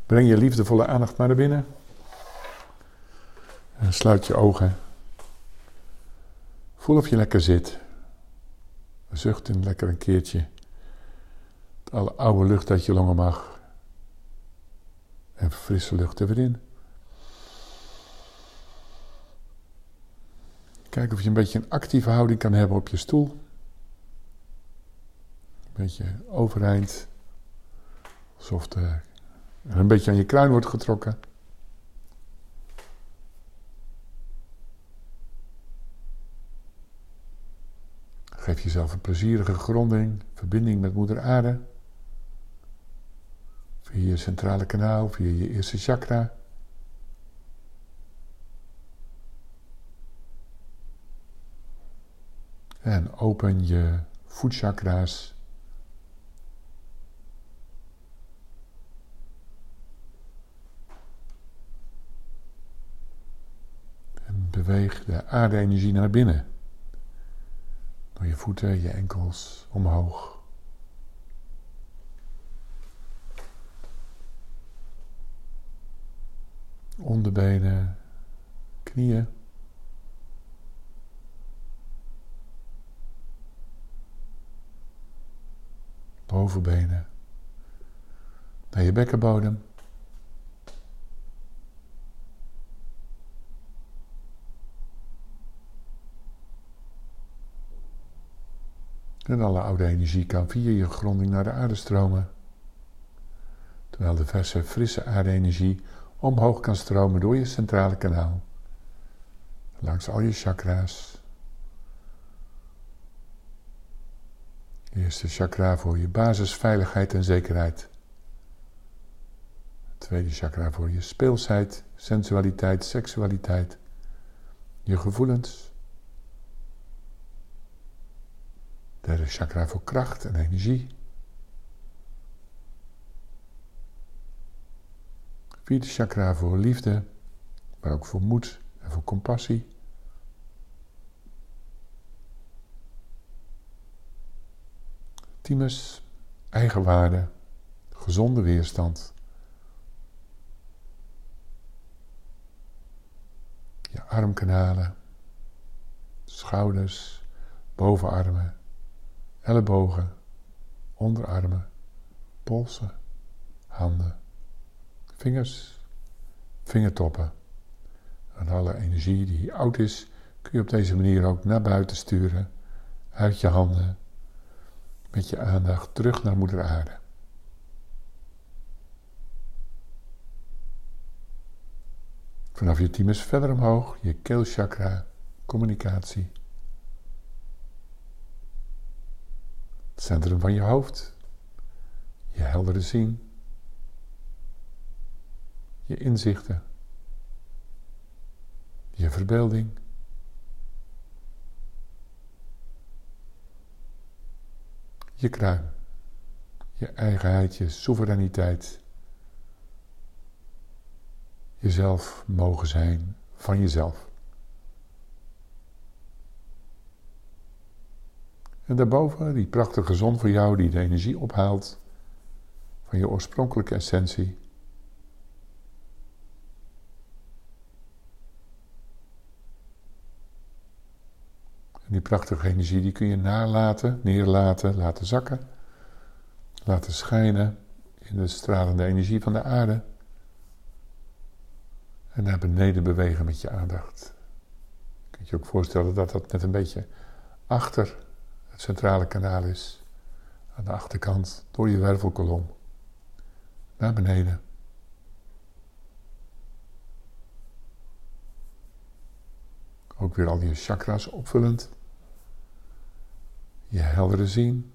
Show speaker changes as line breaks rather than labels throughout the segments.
Breng je liefdevolle aandacht maar naar binnen. En sluit je ogen. Voel of je lekker zit. Zucht in lekker een keertje. Alle oude lucht uit je longen mag. En frisse lucht er weer in. Kijk of je een beetje een actieve houding kan hebben op je stoel. Een beetje overeind. Alsof er een beetje aan je kruin wordt getrokken. Geef jezelf een plezierige gronding, verbinding met moeder aarde. Via je centrale kanaal, via je eerste chakra. En open je voetchakra's. En beweeg de aarde-energie naar binnen. Door je voeten, je enkels, omhoog. Onderbenen, knieën. Bovenbenen. Naar je bekkenbodem. En alle oude energie kan via je gronding naar de aarde stromen. Terwijl de verse, frisse aarde-energie omhoog kan stromen door je centrale kanaal. Langs al je chakra's. Eerste chakra voor je basisveiligheid en zekerheid. Tweede chakra voor je speelsheid, sensualiteit, seksualiteit. Je gevoelens. Derde chakra voor kracht en energie. Vierde chakra voor liefde, maar ook voor moed en voor compassie. Thymus, eigenwaarde, gezonde weerstand. Je armkanalen, schouders, bovenarmen, ellebogen, onderarmen, polsen, handen, vingers, vingertoppen. En alle energie die oud is, kun je op deze manier ook naar buiten sturen, uit je handen, met je aandacht terug naar moeder aarde. Vanaf je thymus verder omhoog, je keelchakra, communicatie. Het centrum van je hoofd, je heldere zien, je inzichten, je verbeelding. Je kruin, je eigenheid, je soevereiniteit. Jezelf mogen zijn van jezelf. En daarboven die prachtige zon voor jou die de energie ophaalt van je oorspronkelijke essentie. En die prachtige energie die kun je neerlaten, laten zakken, laten schijnen in de stralende energie van de aarde. En naar beneden bewegen met je aandacht. Je kunt je ook voorstellen dat dat net een beetje achter het centrale kanaal is. Aan de achterkant, door je wervelkolom. Naar beneden. Ook weer al je chakra's opvullend. Je heldere zien.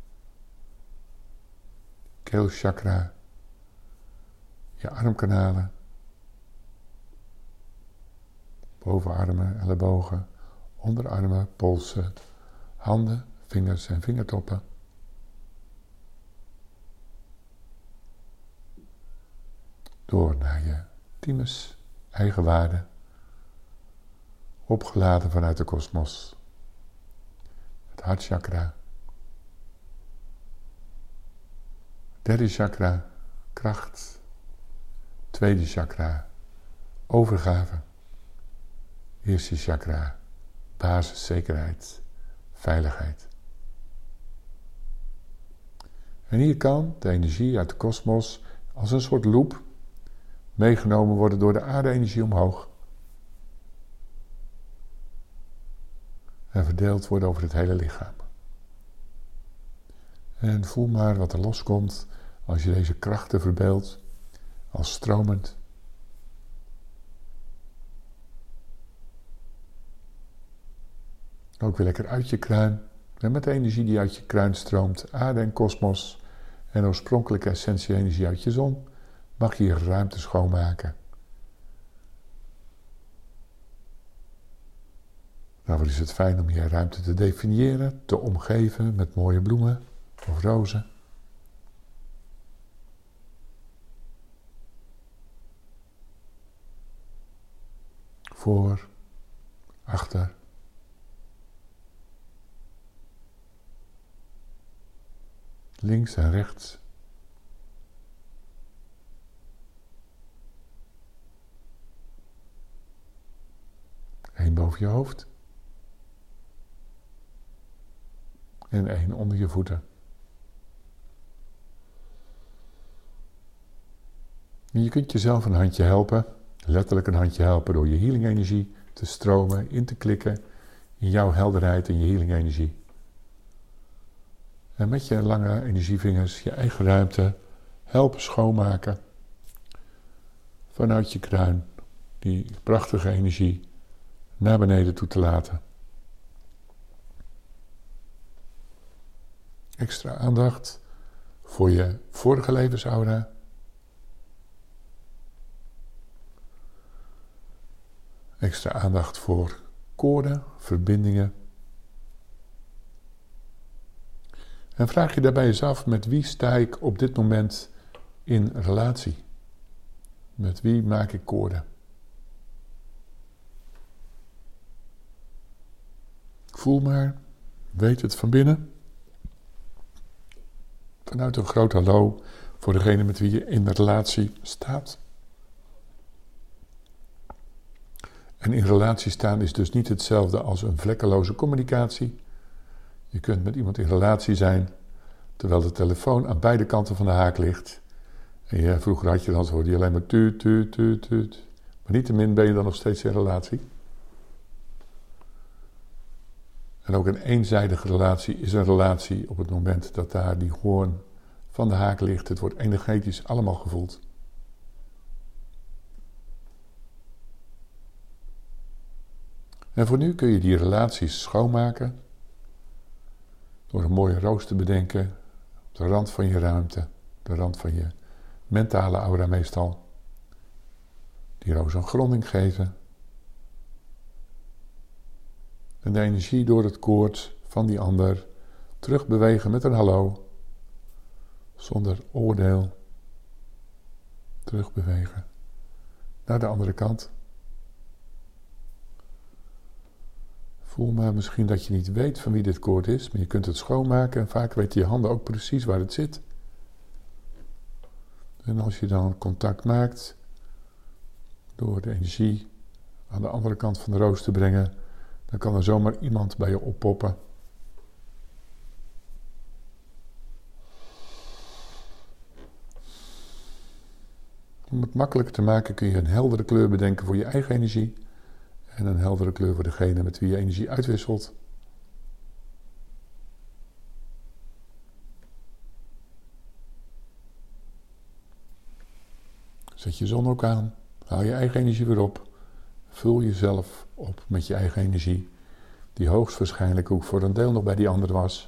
Keelchakra. Je armkanalen. Bovenarmen, ellebogen, onderarmen, polsen, handen, vingers en vingertoppen. Door naar je thymus, eigenwaarde, opgeladen vanuit de kosmos. Het hartchakra. Derde chakra, kracht, Tweede chakra, overgave. Eerste chakra, basiszekerheid, veiligheid. En hier kan de energie uit de kosmos als een soort loop meegenomen worden door de aarde-energie omhoog. En verdeeld worden over het hele lichaam. En voel maar wat er loskomt als je deze krachten verbeeldt als stromend. Ook weer lekker uit je kruin. En met de energie die uit je kruin stroomt, aarde en kosmos en oorspronkelijke essentie-energie uit je zon, mag je je ruimte schoonmaken. Daarvoor is het fijn om je ruimte te definiëren, te omgeven met mooie bloemen of rozen. Voor, achter. Links en rechts. Eén boven je hoofd. En één onder je voeten. En je kunt jezelf een handje helpen, letterlijk een handje helpen door je healing energie te stromen, in te klikken in jouw helderheid en je healing energie. En met je lange energievingers je eigen ruimte helpen schoonmaken vanuit je kruin, die prachtige energie naar beneden toe te laten. Extra aandacht voor je vorige levensaura. Extra aandacht voor koorden, verbindingen. En vraag je daarbij eens af, met wie sta ik op dit moment in relatie? Met wie maak ik koorden? Voel maar, weet het van binnen. Vanuit een groot hallo voor degene met wie je in relatie staat. En in relatie staan is dus niet hetzelfde als een vlekkeloze communicatie. Je kunt met iemand in relatie zijn, terwijl de telefoon aan beide kanten van de haak ligt. En vroeger had je dan, hoorde je alleen maar tuut, tuut, tuut, tuut. Maar niettemin ben je dan nog steeds in relatie. En ook een eenzijdige relatie is een relatie op het moment dat daar die hoorn van de haak ligt. Het wordt energetisch allemaal gevoeld. En voor nu kun je die relaties schoonmaken door een mooie roos te bedenken op de rand van je ruimte, de rand van je mentale aura meestal. Die roos een gronding geven. En de energie door het koord van die ander terugbewegen met een hallo. Zonder oordeel. Terugbewegen naar de andere kant. Voel maar misschien dat je niet weet van wie dit koord is, maar je kunt het schoonmaken en vaak weten je handen ook precies waar het zit. En als je dan contact maakt, door de energie aan de andere kant van de roos te brengen, dan kan er zomaar iemand bij je oppoppen. Om het makkelijker te maken kun je een heldere kleur bedenken voor je eigen energie en een heldere kleur voor degene met wie je energie uitwisselt. Zet je zon ook aan, haal je eigen energie weer op, vul jezelf op met je eigen energie, die hoogstwaarschijnlijk ook voor een deel nog bij die ander was.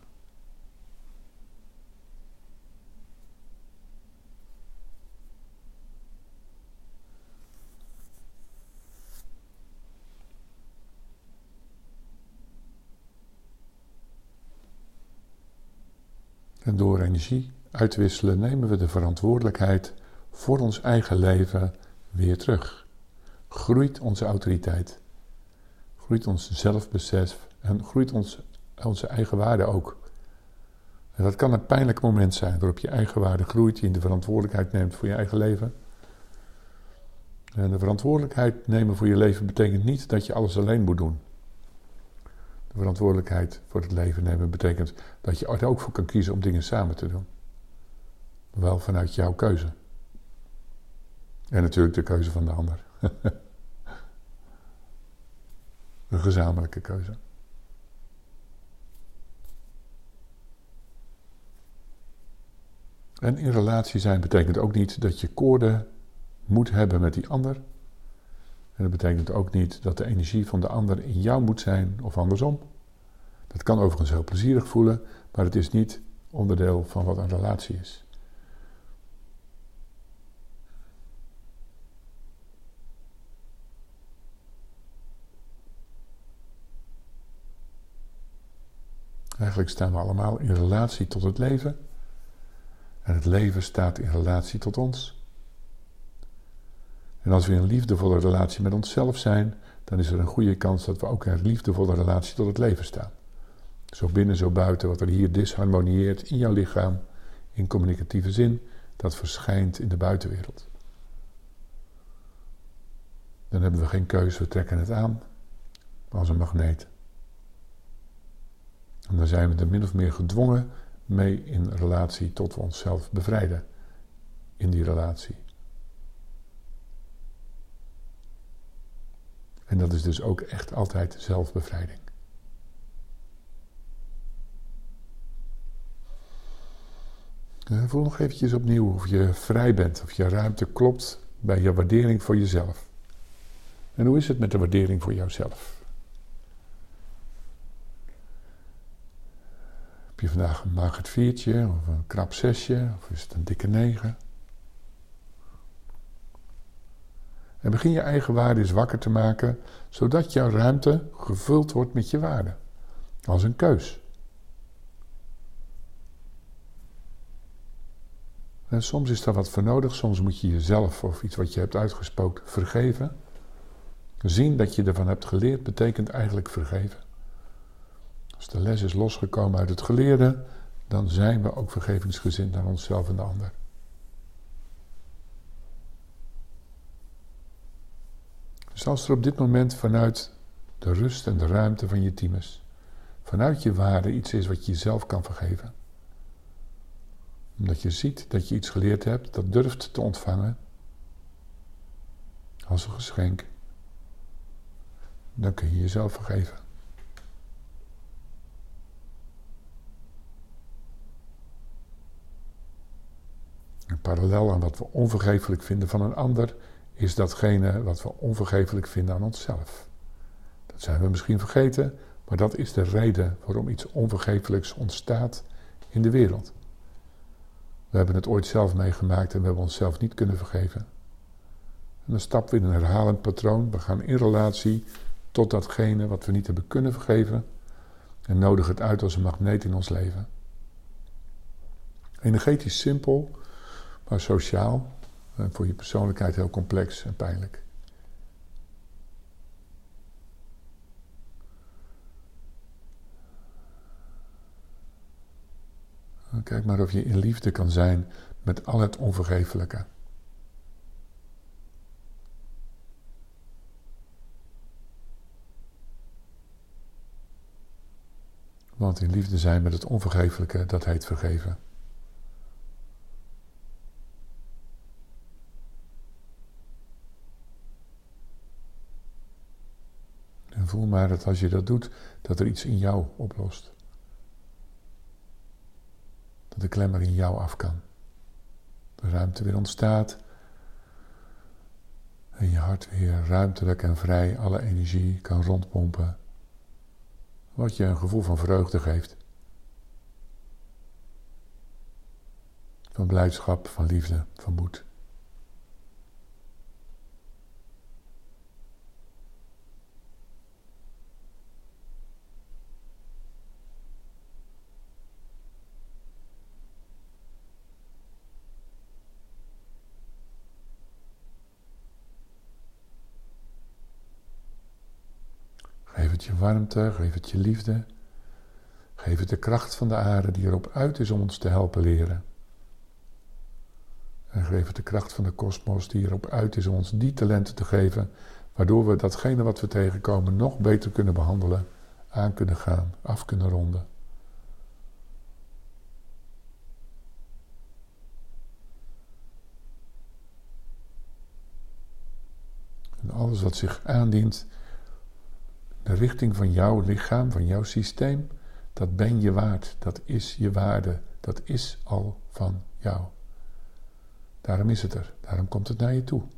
En door energie uitwisselen nemen we de verantwoordelijkheid voor ons eigen leven weer terug. Groeit onze autoriteit, groeit ons zelfbesef en groeit onze eigen waarde ook. En dat kan een pijnlijk moment zijn waarop je eigen waarde groeit, je de verantwoordelijkheid neemt voor je eigen leven. En de verantwoordelijkheid nemen voor je leven betekent niet dat je alles alleen moet doen. De verantwoordelijkheid voor het leven nemen betekent dat je er ook voor kan kiezen om dingen samen te doen. Wel vanuit jouw keuze. En natuurlijk de keuze van de ander. Een gezamenlijke keuze. En in relatie zijn betekent ook niet dat je koorden moet hebben met die ander. En dat betekent ook niet dat de energie van de ander in jou moet zijn of andersom. Dat kan overigens heel plezierig voelen, maar het is niet onderdeel van wat een relatie is. Eigenlijk staan we allemaal in relatie tot het leven. En het leven staat in relatie tot ons. En als we in een liefdevolle relatie met onszelf zijn, dan is er een goede kans dat we ook in een liefdevolle relatie tot het leven staan. Zo binnen, zo buiten, wat er hier disharmonieert in jouw lichaam, in communicatieve zin, dat verschijnt in de buitenwereld. Dan hebben we geen keuze, we trekken het aan, als een magneet. En dan zijn we er min of meer gedwongen mee in relatie tot we onszelf bevrijden in die relatie. En dat is dus ook echt altijd zelfbevrijding. Voel nog eventjes opnieuw of je vrij bent, of je ruimte klopt bij je waardering voor jezelf. En hoe is het met de waardering voor jouzelf? Heb je vandaag een mager 4'tje of een krap 6'je of is het een dikke 9? En begin je eigen waarde eens wakker te maken, zodat jouw ruimte gevuld wordt met je waarde. Als een keus. En soms is daar wat voor nodig, soms moet je jezelf of iets wat je hebt uitgespookt vergeven. Zien dat je ervan hebt geleerd betekent eigenlijk vergeven. Als de les is losgekomen uit het geleerde, dan zijn we ook vergevingsgezind naar onszelf en de ander. Dus als er op dit moment vanuit de rust en de ruimte van je thymus, vanuit je waarde iets is wat je jezelf kan vergeven, omdat je ziet dat je iets geleerd hebt, dat durft te ontvangen, als een geschenk, dan kun je jezelf vergeven. En parallel aan wat we onvergeeflijk vinden van een ander, is datgene wat we onvergeeflijk vinden aan onszelf. Dat zijn we misschien vergeten, maar dat is de reden waarom iets onvergeeflijks ontstaat in de wereld. We hebben het ooit zelf meegemaakt en we hebben onszelf niet kunnen vergeven. En dan stappen we in een herhalend patroon. We gaan in relatie tot datgene wat we niet hebben kunnen vergeven en nodigen het uit als een magneet in ons leven. Energetisch simpel, maar sociaal en voor je persoonlijkheid heel complex en pijnlijk. Kijk maar of je in liefde kan zijn met al het onvergeeflijke. Want in liefde zijn met het onvergeeflijke, dat heet vergeven. En voel maar dat als je dat doet, dat er iets in jou oplost. Dat de klem er in jou af kan. De ruimte weer ontstaat. En je hart weer ruimtelijk en vrij alle energie kan rondpompen. Wat je een gevoel van vreugde geeft. Van blijdschap, van liefde, van moed. Geef het je warmte, geef het je liefde. Geef het de kracht van de aarde die erop uit is om ons te helpen leren. En geef het de kracht van de kosmos die erop uit is om ons die talenten te geven, waardoor we datgene wat we tegenkomen nog beter kunnen behandelen, aan kunnen gaan, af kunnen ronden. En alles wat zich aandient, de richting van jouw lichaam, van jouw systeem, dat ben je waard, dat is je waarde, dat is al van jou. Daarom is het er, daarom komt het naar je toe.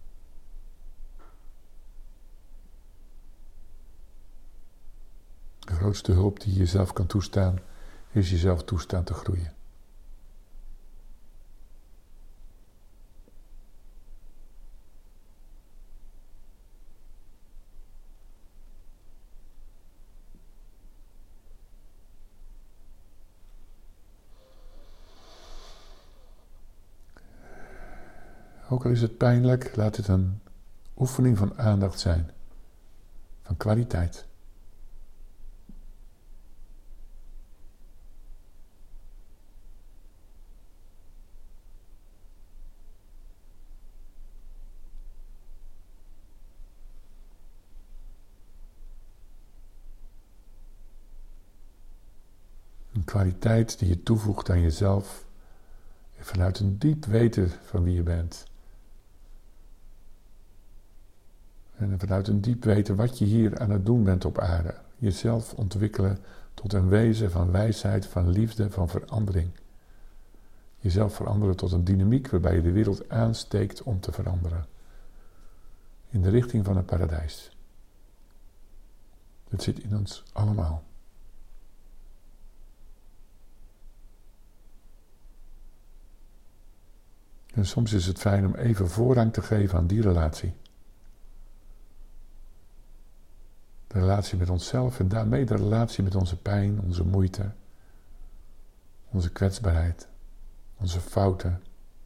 De grootste hulp die je jezelf kan toestaan, is jezelf toestaan te groeien. Ook al is het pijnlijk, laat het een oefening van aandacht zijn, van kwaliteit. Een kwaliteit die je toevoegt aan jezelf, vanuit een diep weten van wie je bent. En vanuit een diep weten wat je hier aan het doen bent op aarde. Jezelf ontwikkelen tot een wezen van wijsheid, van liefde, van verandering. Jezelf veranderen tot een dynamiek waarbij je de wereld aansteekt om te veranderen. In de richting van een paradijs. Dat zit in ons allemaal. En soms is het fijn om even voorrang te geven aan die relatie. De relatie met onszelf en daarmee de relatie met onze pijn, onze moeite, onze kwetsbaarheid, onze fouten.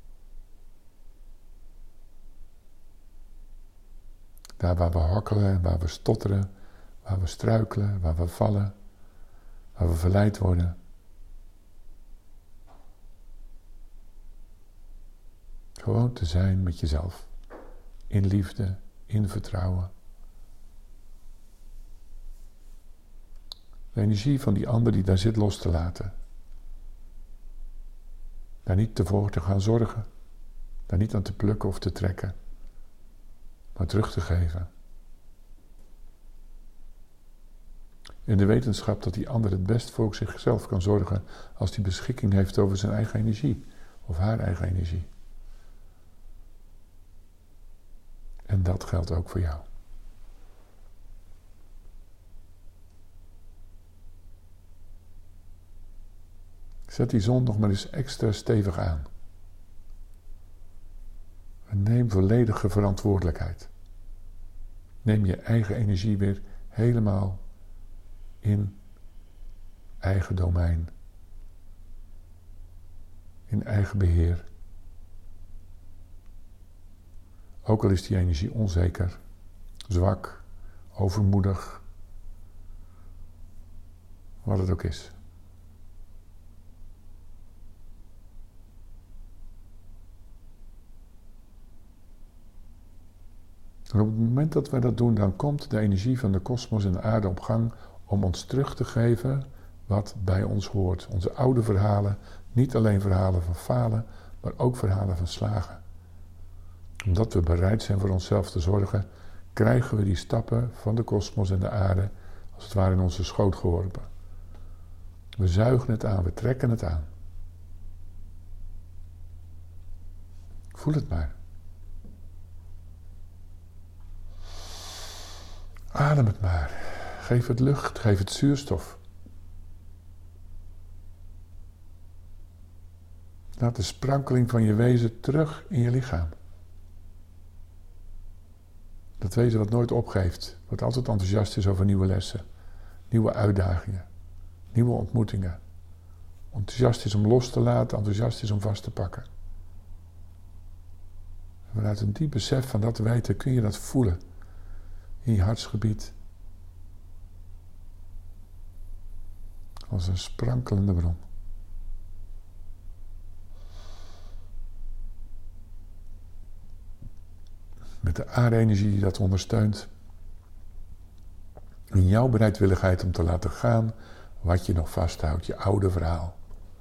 Daar waar we hakkelen, waar we stotteren, waar we struikelen, waar we vallen, waar we verleid worden. Gewoon te zijn met jezelf. In liefde, in vertrouwen. De energie van die ander die daar zit los te laten. Daar niet voor te gaan zorgen. Daar niet aan te plukken of te trekken. Maar terug te geven. In de wetenschap dat die ander het best voor zichzelf kan zorgen als hij beschikking heeft over zijn eigen energie. Of haar eigen energie. En dat geldt ook voor jou. Zet die zon nog maar eens extra stevig aan. En neem volledige verantwoordelijkheid. Neem je eigen energie weer helemaal in eigen domein. In eigen beheer. Ook al is die energie onzeker, zwak, overmoedig, wat het ook is. En op het moment dat wij dat doen, dan komt de energie van de kosmos en de aarde op gang om ons terug te geven wat bij ons hoort. Onze oude verhalen, niet alleen verhalen van falen, maar ook verhalen van slagen. Omdat we bereid zijn voor onszelf te zorgen, krijgen we die stappen van de kosmos en de aarde als het ware in onze schoot geworpen. We zuigen het aan, we trekken het aan. Voel het maar. Adem het maar. Geef het lucht, geef het zuurstof. Laat de sprankeling van je wezen terug in je lichaam. Dat wezen wat nooit opgeeft, wat altijd enthousiast is over nieuwe lessen, nieuwe uitdagingen, nieuwe ontmoetingen. Enthousiast is om los te laten, enthousiast is om vast te pakken. En vanuit een diep besef van dat weten kun je dat voelen in je hartsgebied. Als een sprankelende bron. Met de aarde-energie die dat ondersteunt. In jouw bereidwilligheid om te laten gaan wat je nog vasthoudt. Je oude verhaal.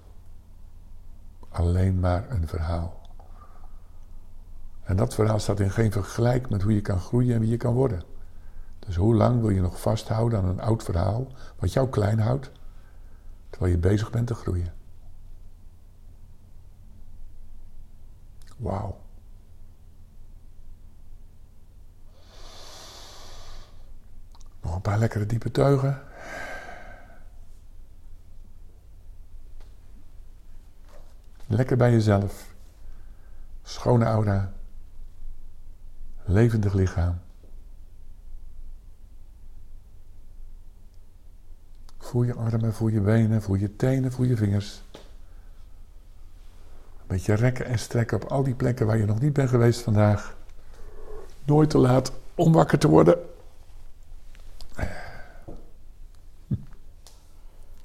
Alleen maar een verhaal. En dat verhaal staat in geen vergelijk met hoe je kan groeien en wie je kan worden. Dus hoe lang wil je nog vasthouden aan een oud verhaal, wat jou klein houdt, terwijl je bezig bent te groeien? Wauw. Nog een paar lekkere diepe teugen. Lekker bij jezelf. Schone aura. Levendig lichaam. Voel je armen, voel je benen, voel je tenen, voel je vingers. Een beetje rekken en strekken op al die plekken waar je nog niet bent geweest vandaag. Nooit te laat om wakker te worden.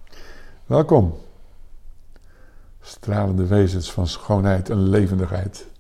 Welkom. Stralende wezens van schoonheid en levendigheid.